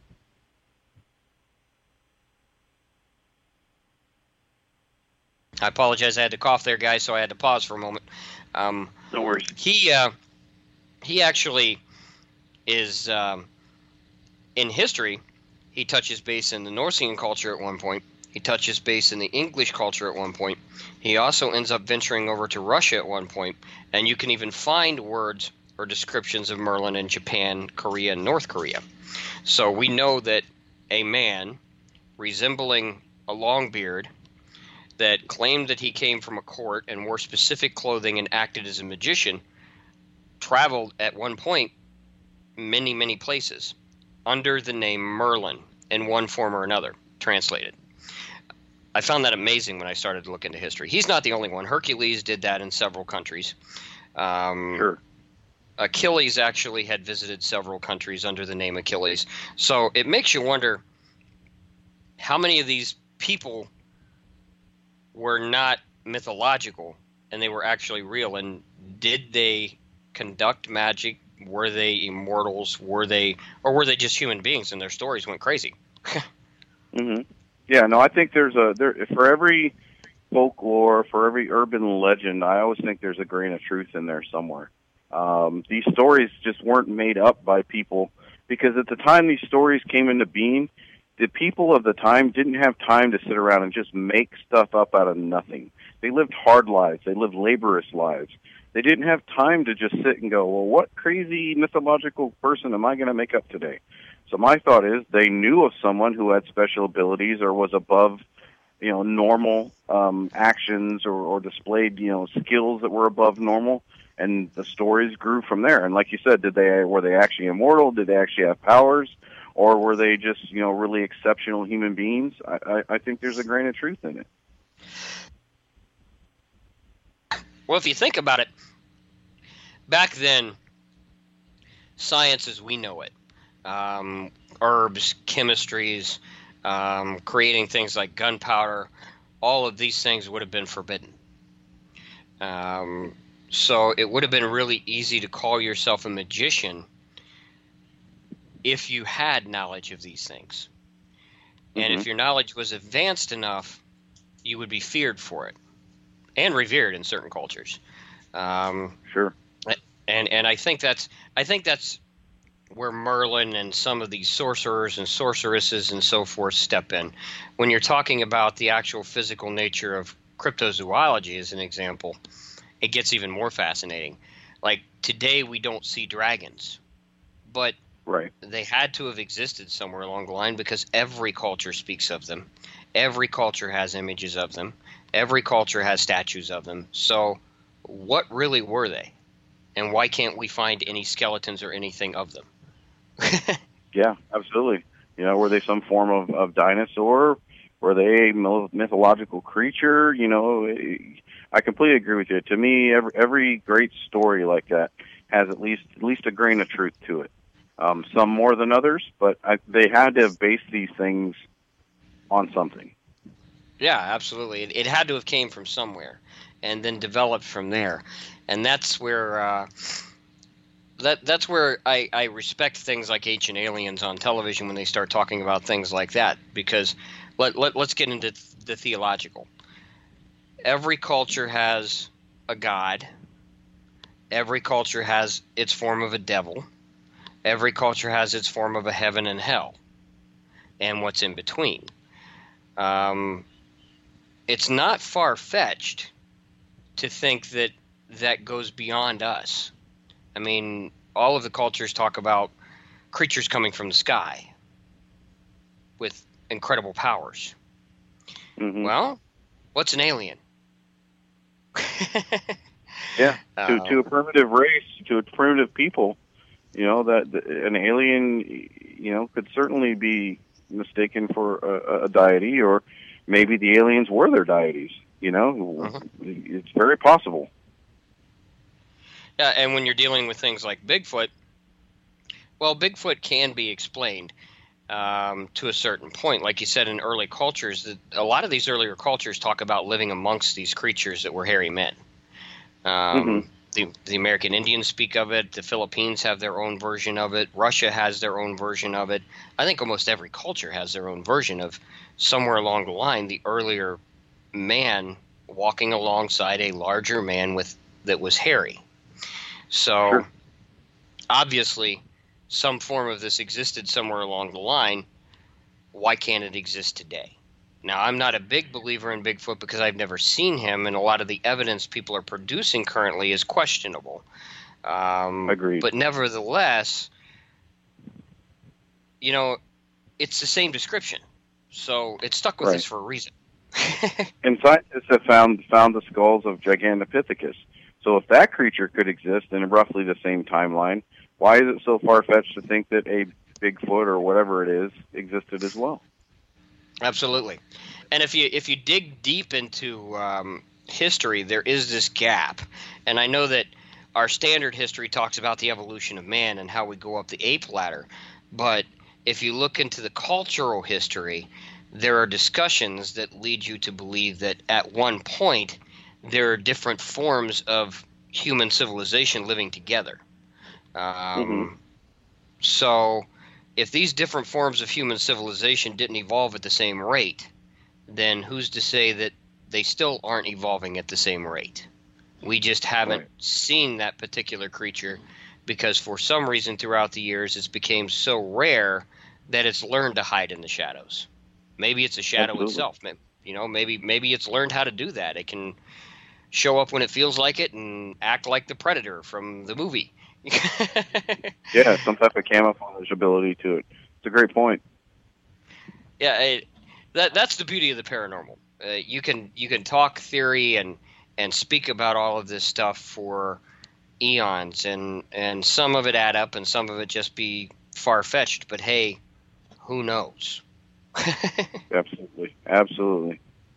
I apologize. I had to cough there, guys, so I had to pause for a moment. Um, no worries. He uh, he actually is um, in history. He touches base in the Norsean culture at one point. He touches base in the English culture at one point. He also ends up venturing over to Russia at one point, and you can even find words or descriptions of Merlin in Japan, Korea, and North Korea. So we know that a man resembling a long beard that claimed that he came from a court and wore specific clothing and acted as a magician traveled at one point many, many places under the name Merlin in one form or another, translated. I found that amazing when I started to look into history. He's not the only one. Hercules did that in several countries. Um, sure. Achilles actually had visited several countries under the name Achilles. So it makes you wonder how many of these people were not mythological and they were actually real. And did they conduct magic? Were they immortals? Were they, or were they just human beings and their stories went crazy? hmm Yeah, no, I think there's a there for every folklore, for every urban legend. I always think there's a grain of truth in there somewhere. Um, these stories just weren't made up by people because at the time these stories came into being, the people of the time didn't have time to sit around and just make stuff up out of nothing. They lived hard lives. They lived laborious lives. They didn't have time to just sit and go, well, what crazy mythological person am I going to make up today? So my thought is they knew of someone who had special abilities or was above, you know, normal um, actions or, or displayed, you know, skills that were above normal, and the stories grew from there. And like you said, did they were they actually immortal? Did they actually have powers? Or were they just, you know, really exceptional human beings? I, I, I think there's a grain of truth in it. Well, if you think about it, back then, science as we know it, um, herbs, chemistries, um, creating things like gunpowder, all of these things would have been forbidden. Um, so it would have been really easy to call yourself a magician if you had knowledge of these things. And Mm-hmm. if your knowledge was advanced enough, you would be feared for it and revered in certain cultures. Um, Sure. and and I think that's I think that's where Merlin and some of these sorcerers and sorceresses and so forth step in. When you're talking about the actual physical nature of cryptozoology as an example, it gets even more fascinating. Like today we don't see dragons, but Right. they had to have existed somewhere along the line because every culture speaks of them. Every culture has images of them. Every culture has statues of them. So what really were they? And why can't we find any skeletons or anything of them? Yeah, absolutely. You know, were they some form of, of dinosaur? Were they a mythological creature? You know, I completely agree with you. To me, every, every great story like that has at least at least a grain of truth to it. Um, some more than others, but I, they had to have based these things on something. Yeah, absolutely. It, it had to have came from somewhere and then developed from there. And that's where uh, that that's where I, I respect things like Ancient Aliens on television when they start talking about things like that, because let, let, let's get into the theological. Every culture has a god. Every culture has its form of a devil. Every culture has its form of a heaven and hell and what's in between. Um, it's not far-fetched to think that that goes beyond us. I mean, all of the cultures talk about creatures coming from the sky with incredible powers. Mm-hmm. Well, what's an alien? Yeah, to Uh, to a primitive race, to a primitive people, you know, that that an alien, you know, could certainly be mistaken for a, a deity, or maybe the aliens were their deities. You know, uh-huh. It's very possible. Yeah, and when you're dealing with things like Bigfoot, well, Bigfoot can be explained um, to a certain point. Like you said, in early cultures, that a lot of these earlier cultures talk about living amongst these creatures that were hairy men. Um, Mm-hmm. the, the American Indians speak of it. The Philippines have their own version of it. Russia has their own version of it. I think almost every culture has their own version of somewhere along the line the earlier man walking alongside a larger man with that was hairy. So Sure. obviously some form of this existed somewhere along the line. Why can't it exist today? Now, I'm not a big believer in Bigfoot because I've never seen him, and a lot of the evidence people are producing currently is questionable. Um, Agreed. But nevertheless, you know, it's the same description. So it stuck with Right. us for a reason. And scientists have found found the skulls of Gigantopithecus. So if that creature could exist in roughly the same timeline, why is it so far-fetched to think that a Bigfoot or whatever it is existed as well? Absolutely. And if you if you dig deep into um, history, there is this gap. And I know that our standard history talks about the evolution of man and how we go up the ape ladder. But if you look into the cultural history, there are discussions that lead you to believe that at one point there are different forms of human civilization living together. Um, Mm-hmm. So if these different forms of human civilization didn't evolve at the same rate, then who's to say that they still aren't evolving at the same rate? We just haven't Right. seen that particular creature because for some reason throughout the years it's became so rare that it's learned to hide in the shadows. Maybe it's a shadow Absolutely. itself. Maybe, you know, maybe maybe it's learned how to do that. It can show up when it feels like it and act like the Predator from the movie. Yeah, some type of camouflage ability to it. It's a great point. Yeah, it, that that's the beauty of the paranormal. Uh, you can you can talk theory and and speak about all of this stuff for eons, and and some of it add up, and some of it just be far fetched. But hey, who knows? Absolutely. Absolutely.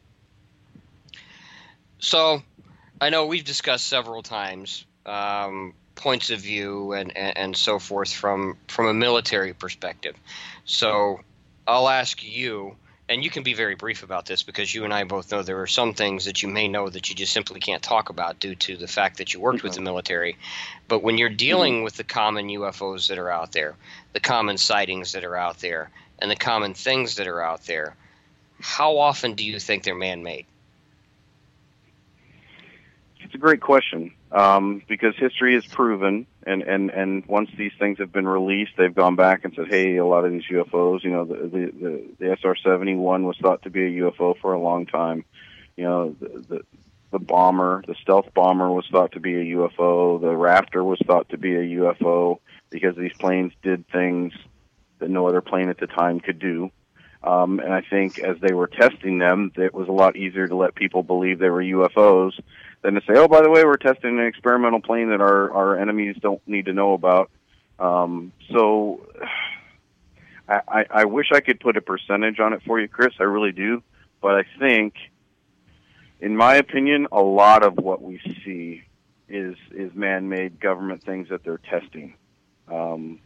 So, I know we've discussed several times um, points of view and, and, and so forth from from a military perspective. So, I'll ask you, and you can be very brief about this because you and I both know there are some things that you may know that you just simply can't talk about due to the fact that you worked with the military. But when you're dealing with the common U F Os that are out there, the common sightings that are out there, and the common things that are out there, how often do you think they're man-made? It's a great question um, because history has proven, and, and, and once these things have been released, they've gone back and said, hey, a lot of these U F Os, you know, the the, the, the S R seventy-one was thought to be a U F O for a long time. You know, the, the the bomber, the stealth bomber was thought to be a U F O. The Raptor was thought to be a U F O because these planes did things that no other plane at the time could do. Um, and I think as they were testing them, it was a lot easier to let people believe they were U F Os than to say, oh, by the way, we're testing an experimental plane that our, our enemies don't need to know about. Um, so I, I, I wish I could put a percentage on it for you, Chris. I really do. But I think, in my opinion, a lot of what we see is, is man-made government things that they're testing. Um,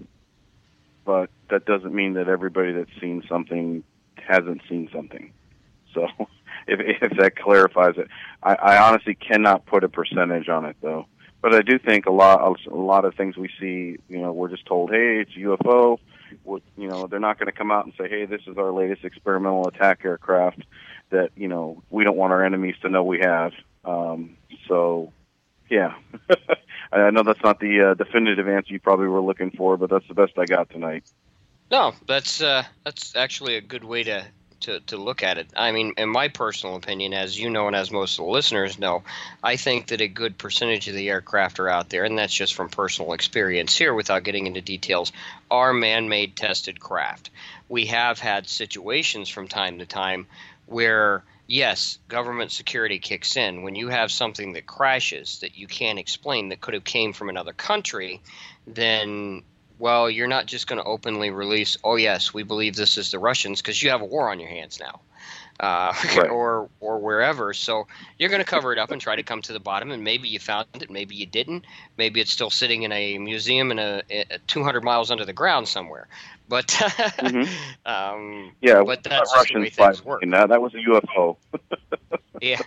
but that doesn't mean that everybody that's seen something hasn't seen something. So if, if that clarifies it, I, I honestly cannot put a percentage on it, though. But I do think a lot, a lot of things we see, you know, we're just told, hey, it's a U F O. We're, you know, they're not going to come out and say, hey, this is our latest experimental attack aircraft that, you know, we don't want our enemies to know we have. Um, so, yeah. I know that's not the uh, definitive answer you probably were looking for, but that's the best I got tonight. No, that's uh, that's actually a good way to, to, to look at it. I mean, in my personal opinion, as you know and as most of the listeners know, I think that a good percentage of the aircraft are out there, and that's just from personal experience here without getting into details, are man-made tested craft. We have had situations from time to time where, yes, government security kicks in. When you have something that crashes that you can't explain that could have came from another country, then, well, you're not just going to openly release, oh, yes, we believe this is the Russians, because you have a war on your hands now, uh, Right. or or wherever. So you're going to cover it up and try to come to the bottom, and maybe you found it, maybe you didn't. Maybe it's still sitting in a museum in a, a two hundred miles under the ground somewhere. But Mm-hmm. um, Yeah, but that's just the Russian way things spy work. plane. That, that was a U F O. Yeah.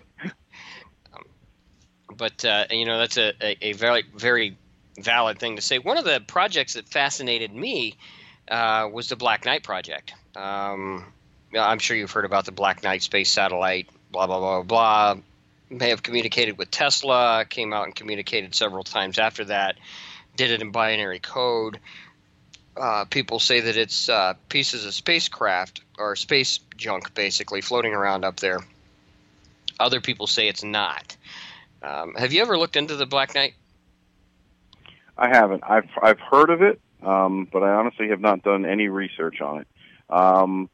Um, but, uh, you know, that's a, a, a very, very valid thing to say. One of the projects that fascinated me uh, was the Black Knight project. Um, yeah, I'm sure you've heard about the Black Knight space satellite, blah, blah, blah, blah. May have communicated with Tesla, came out and communicated several times after that, did it in binary code. Uh, people say that it's uh, pieces of spacecraft or space junk, basically, floating around up there. Other people say it's not. Um, have you ever looked into the Black Knight? I haven't. I've I've heard of it, um, but I honestly have not done any research on it. Um,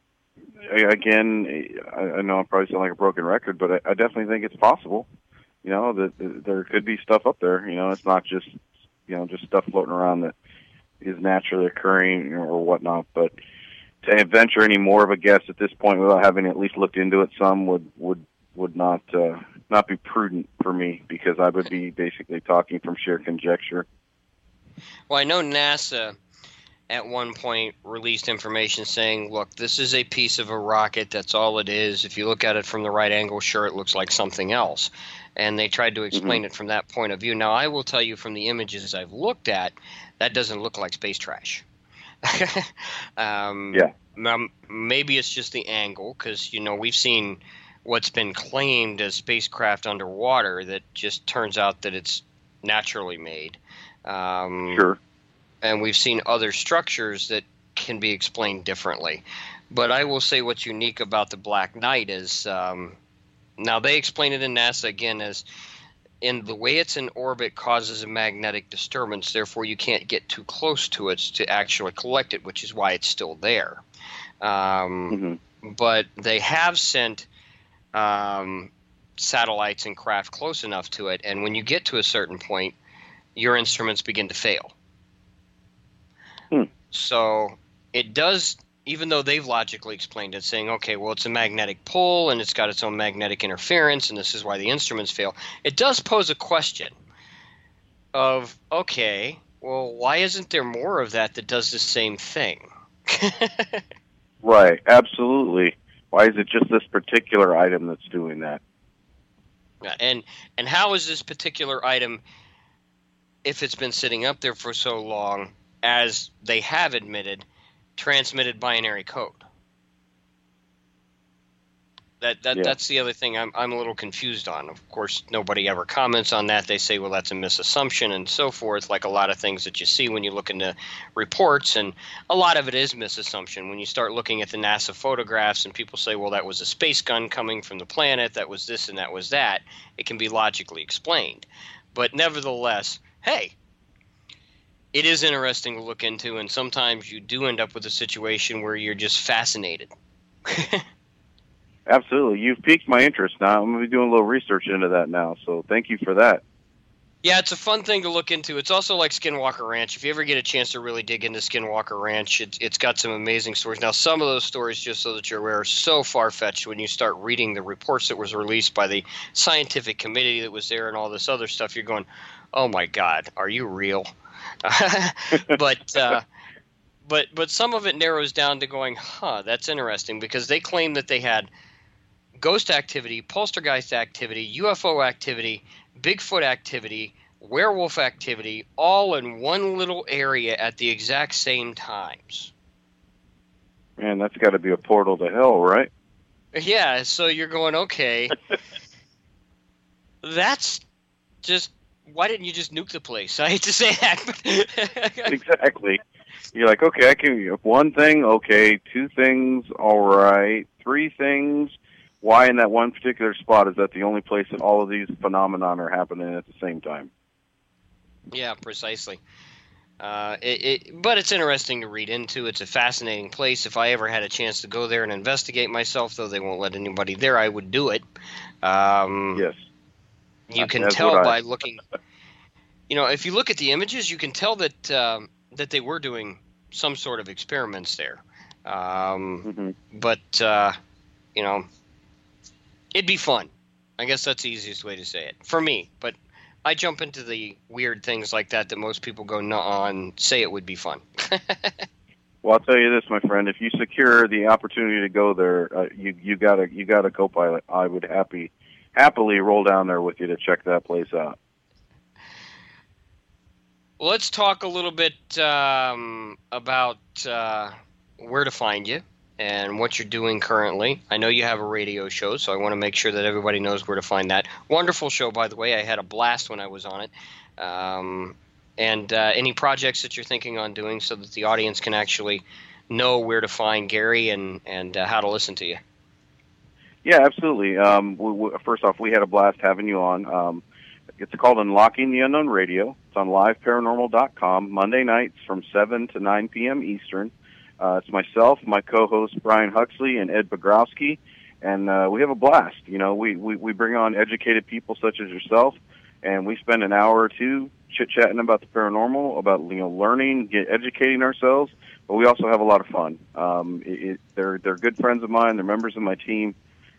again, I, I know I probably sound like a broken record, but I, I definitely think it's possible. You know, that, that there could be stuff up there. You know, it's not just you know just stuff floating around that is naturally occurring or whatnot. But to venture any more of a guess at this point without having at least looked into it some would would would not uh, not be prudent for me, because I would be basically talking from sheer conjecture. Well, I know NASA at one point released information saying, look, this is a piece of a rocket. That's all it is. If you look at it from the right angle, sure, it looks like something else. And they tried to explain mm-hmm. it from that point of view. Now, I will tell you from the images I've looked at, that doesn't look like space trash. um, yeah. Maybe it's just the angle, because, you know, we've seen what's been claimed as spacecraft underwater that just turns out that it's naturally made. Um, sure. And we've seen other structures that can be explained differently. But I will say what's unique about the Black Knight is, um, now they explain it in NASA again as, in the way it's in orbit causes a magnetic disturbance, therefore you can't get too close to it to actually collect it, which is why it's still there. Um, mm-hmm. But they have sent um, satellites and craft close enough to it, and when you get to a certain point, your instruments begin to fail. Hmm. So it does, even though they've logically explained it, saying, okay, well, it's a magnetic pull and it's got its own magnetic interference and this is why the instruments fail, it does pose a question of, okay, well, why isn't there more of that that does the same thing? Right, absolutely. Why is it just this particular item that's doing that? And and how is this particular item, if it's been sitting up there for so long, as they have admitted, transmitted binary code? That that yeah. that's the other thing I'm I'm a little confused on. Of course, nobody ever comments on that. They say, well, that's a misassumption and so forth, like a lot of things that you see when you look into reports, and a lot of it is misassumption. When you start looking at the NASA photographs and people say, well, that was a space gun coming from the planet, that was this and that was that, it can be logically explained. But nevertheless, hey, it is interesting to look into, and sometimes you do end up with a situation where you're just fascinated. Absolutely. You've piqued my interest now. I'm going to be doing a little research into that now, so thank you for that. Yeah, it's a fun thing to look into. It's also like Skinwalker Ranch. If you ever get a chance to really dig into Skinwalker Ranch, it's, it's got some amazing stories. Now, some of those stories, just so that you're aware, are so far-fetched when you start reading the reports that was released by the scientific committee that was there and all this other stuff. You're going, oh, my God, are you real? but uh, but but some of it narrows down to going, huh, that's interesting, because they claim that they had ghost activity, poltergeist activity, U F O activity, Bigfoot activity, werewolf activity, all in one little area at the exact same times. Man, that's got to be a portal to hell, right? Yeah, so you're going, okay, that's just, why didn't you just nuke the place? I hate to say that. Exactly. You're like, okay, I can, one thing, okay, two things, all right, three things. Why in that one particular spot is that the only place that all of these phenomenon are happening at the same time? Yeah, precisely. Uh, it, it, but it's interesting to read into. It's a fascinating place. If I ever had a chance to go there and investigate myself, though they won't let anybody there, I would do it. Um, yes. You can That's tell by looking. You know, if you look at the images, you can tell that um, that they were doing some sort of experiments there. Um, mm-hmm. But uh, you know. It'd be fun. I guess that's the easiest way to say it. For me. But I jump into the weird things like that that most people go nuh-uh and say it would be fun. Well, I'll tell you this, my friend. If you secure the opportunity to go there, uh, you you got a you got a co-pilot. I would happy happily roll down there with you to check that place out. Well, let's talk a little bit um, about uh, where to find you and what you're doing currently. I know you have a radio show, so I want to make sure that everybody knows where to find that. Wonderful show, by the way. I had a blast when I was on it. Um, and uh, any projects that you're thinking on doing so that the audience can actually know where to find Gary and, and uh, how to listen to you. Yeah, absolutely. Um, we, we, first off, we had a blast having you on. Um, it's called Unlocking the Unknown Radio. It's on live paranormal dot com, Monday nights from seven to nine p.m. Eastern. Uh, it's myself, my co-host Brian Huxley, and Ed Bogrowski, and uh, we have a blast. You know, we, we, we bring on educated people such as yourself, and we spend an hour or two chit-chatting about the paranormal, about, you know, learning, get, educating ourselves, but we also have a lot of fun. Um, it, it, they're, they're good friends of mine. They're members of my team,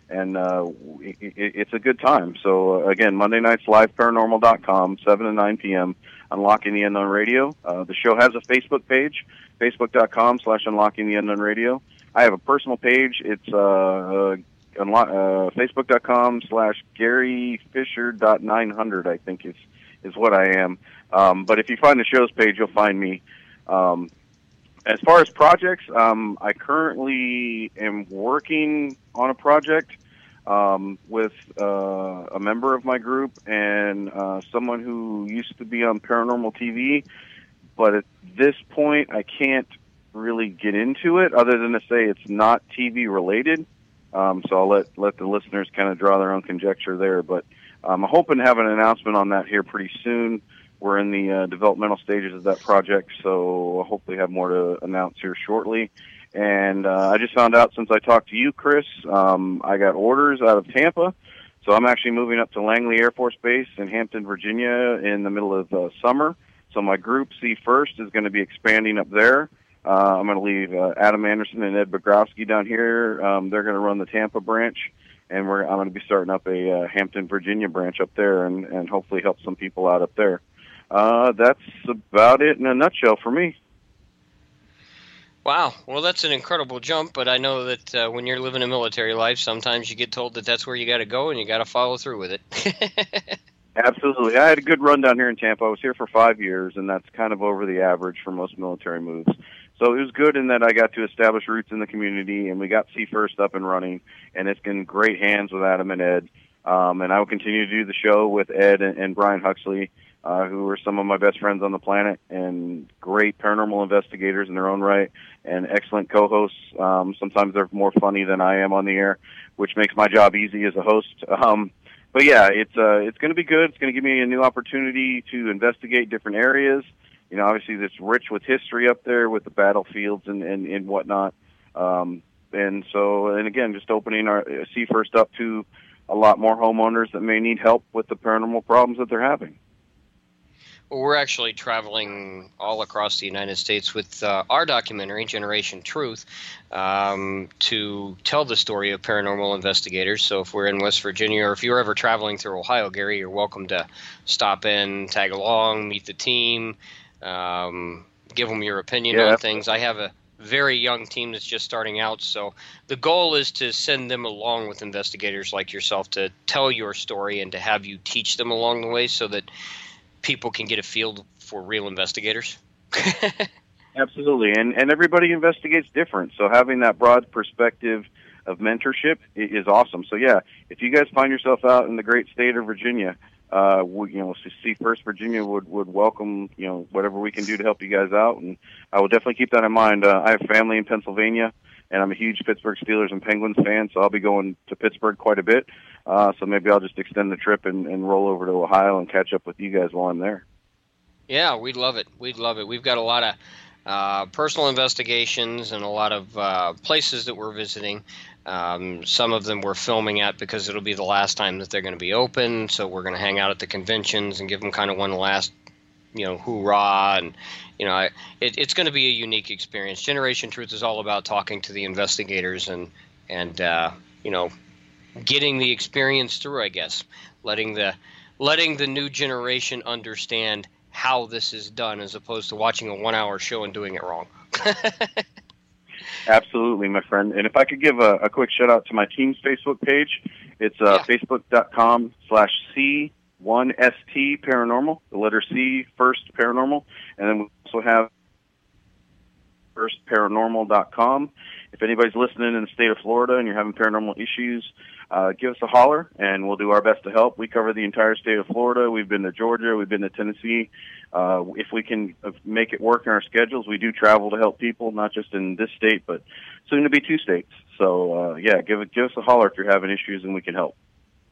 and uh, it, it, it's a good time. So uh, again, Monday nights live paranormal dot com, seven to nine p.m. Unlocking the Unknown Radio. Uh, the show has a Facebook page, facebook dot com slash Unlocking the Unknown Radio. I have a personal page. It's uh, uh, unlock, uh, facebook dot com slash Gary Fisher dot nine hundred. I think is is what I am. Um, but if you find the show's page, you'll find me. Um, as far as projects, um, I currently am working on a project um, with uh, a member of my group and uh, someone who used to be on Paranormal T V. But at this point, I can't really get into it other than to say it's not T V related. Um, so I'll let, let the listeners kind of draw their own conjecture there. But um, I'm hoping to have an announcement on that here pretty soon. We're in the uh, developmental stages of that project, so I'll hopefully have more to announce here shortly. And uh, I just found out since I talked to you, Chris, um, I got orders out of Tampa. So I'm actually moving up to Langley Air Force Base in Hampton, Virginia in the middle of uh, summer. So my group, C First, is going to be expanding up there. Uh, I'm going to leave uh, Adam Anderson and Ed Bogrowski down here. Um, they're going to run the Tampa branch, and we're, I'm going to be starting up a uh, Hampton, Virginia branch up there and, and hopefully help some people out up there. Uh, that's about it in a nutshell for me. Wow. Well, that's an incredible jump, but I know that uh, when you're living a military life, sometimes you get told that that's where you got to go and you got to follow through with it. Absolutely. I had a good run down here in Tampa. I was here for five years, and that's kind of over the average for most military moves. So it was good in that I got to establish roots in the community, and we got C First up and running, and it's in great hands with Adam and Ed. Um, and I will continue to do the show with Ed and, and Brian Huxley, uh, who are some of my best friends on the planet and great paranormal investigators in their own right and excellent co-hosts. Um, sometimes they're more funny than I am on the air, which makes my job easy as a host. Um, but yeah, it's, uh, it's going to be good. It's going to give me a new opportunity to investigate different areas. You know, obviously it's rich with history up there with the battlefields and, and, and whatnot. Um, and so, and again, just opening our C First up to a lot more homeowners that may need help with the paranormal problems that they're having. Well, we're actually traveling all across the United States with uh, our documentary, Generation Truth, um, to tell the story of paranormal investigators. So if we're in West Virginia or if you're ever traveling through Ohio, Gary, you're welcome to stop in, tag along, meet the team, um, give them your opinion yeah. on things. I have a very young team that's just starting out, so the goal is to send them along with investigators like yourself to tell your story and to have you teach them along the way so that people can get a feel for real investigators. Absolutely, and and everybody investigates different, so having that broad perspective of mentorship is awesome. So yeah, if you guys find yourself out in the great state of Virginia, uh, we, you know, C First Virginia would would welcome, you know, whatever we can do to help you guys out, and I will definitely keep that in mind. Uh, I have family in Pennsylvania, and I'm a huge Pittsburgh Steelers and Penguins fan, so I'll be going to Pittsburgh quite a bit. Uh, so maybe I'll just extend the trip and, and roll over to Ohio and catch up with you guys while I'm there. Yeah, we'd love it. We'd love it. We've got a lot of uh, personal investigations and a lot of uh, places that we're visiting. Um, some of them we're filming at because it'll be the last time that they're going to be open, so we're going to hang out at the conventions and give them kind of one last, you know, hoorah. And, you know, I, it, it's going to be a unique experience. Generation Truth is all about talking to the investigators and, and uh, you know, getting the experience through, I guess, letting the letting the new generation understand how this is done as opposed to watching a one-hour show and doing it wrong. Absolutely, my friend. And if I could give a, a quick shout-out to my team's Facebook page, it's uh, yeah. facebook dot com slash C one S T Paranormal, the letter C, First Paranormal. And then we also have first paranormal dot com. If anybody's listening in the state of Florida and you're having paranormal issues, uh, give us a holler, and we'll do our best to help. We cover the entire state of Florida. We've been to Georgia. We've been to Tennessee. Uh, if we can make it work in our schedules, we do travel to help people, not just in this state, but soon to be two states. So, uh, yeah, give, it, give us a holler if you're having issues, and we can help.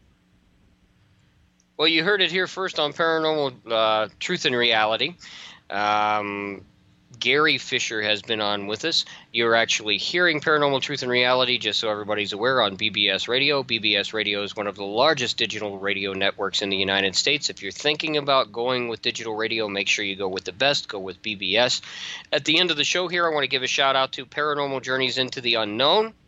Well, you heard it here first on Paranormal uh, Truth and Reality. Um, Gary Fisher has been on with us. You're actually hearing Paranormal Truth and Reality, just so everybody's aware, on B B S Radio. B B S Radio is one of the largest digital radio networks in the United States. If you're thinking about going with digital radio, make sure you go with the best. Go with B B S. At the end of the show here, I want to give a shout-out to Paranormal Journeys into the Unknown.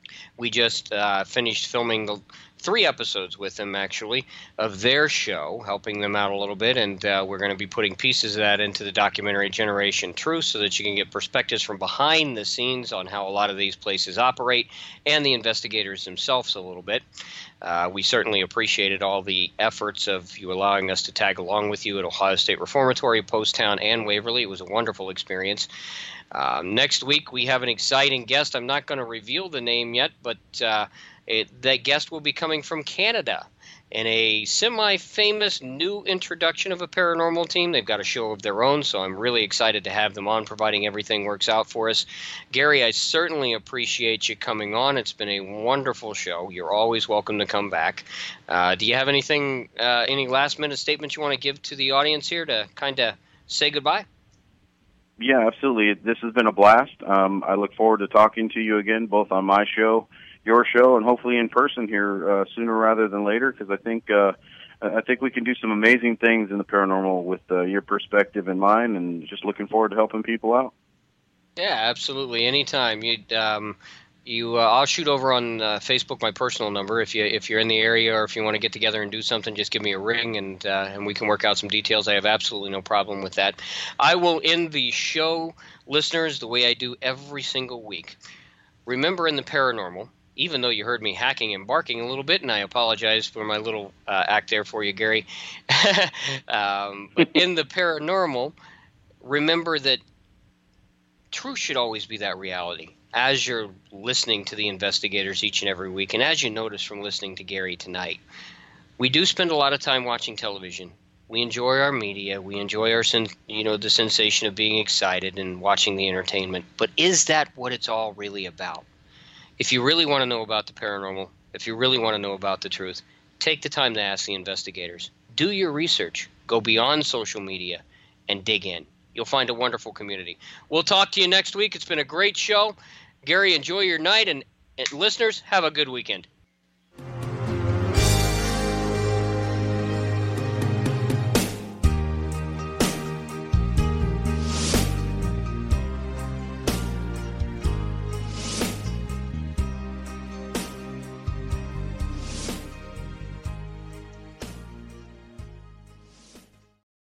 We just uh, finished filming the three episodes with them, actually, of their show, helping them out a little bit, and uh, we're going to be putting pieces of that into the documentary Generation Truth so that you can get perspectives from behind the scenes on how a lot of these places operate and the investigators themselves a little bit. Uh, we certainly appreciated all the efforts of you allowing us to tag along with you at Ohio State Reformatory, Poasttown, and Waverly. It was a wonderful experience. Um, next week, we have an exciting guest. I'm not going to reveal the name yet, but uh, it, that guest will be coming from Canada in a semi-famous new introduction of a paranormal team. They've got a show of their own, so I'm really excited to have them on, providing everything works out for us. Gary, I certainly appreciate you coming on. It's been a wonderful show. You're always welcome to come back. Uh, do you have anything, uh, any last-minute statements you want to give to the audience here to kind of say goodbye? Yeah, absolutely. This has been a blast. Um, I look forward to talking to you again, both on my show, your show, and hopefully in person here uh, sooner rather than later, because I think uh, I think we can do some amazing things in the paranormal with uh, your perspective in mind, and just looking forward to helping people out. Yeah, absolutely. Anytime. You, um, you, uh, I'll shoot over on uh, Facebook my personal number. If you if you're in the area or if you want to get together and do something, just give me a ring and uh, and we can work out some details. I have absolutely no problem with that. I will end the show, listeners, the way I do every single week. Remember, in the paranormal, even though you heard me hacking and barking a little bit, and I apologize for my little uh, act there for you, Gary, um, but in the paranormal, remember that truth should always be that reality. As you're listening to the investigators each and every week, and as you notice from listening to Gary tonight, we do spend a lot of time watching television. We enjoy our media. We enjoy our, sen- you know, the sensation of being excited and watching the entertainment. But is that what it's all really about? If you really want to know about the paranormal, if you really want to know about the truth, take the time to ask the investigators. Do your research. Go beyond social media and dig in. You'll find a wonderful community. We'll talk to you next week. It's been a great show. Gary, enjoy your night, and, and listeners, have a good weekend.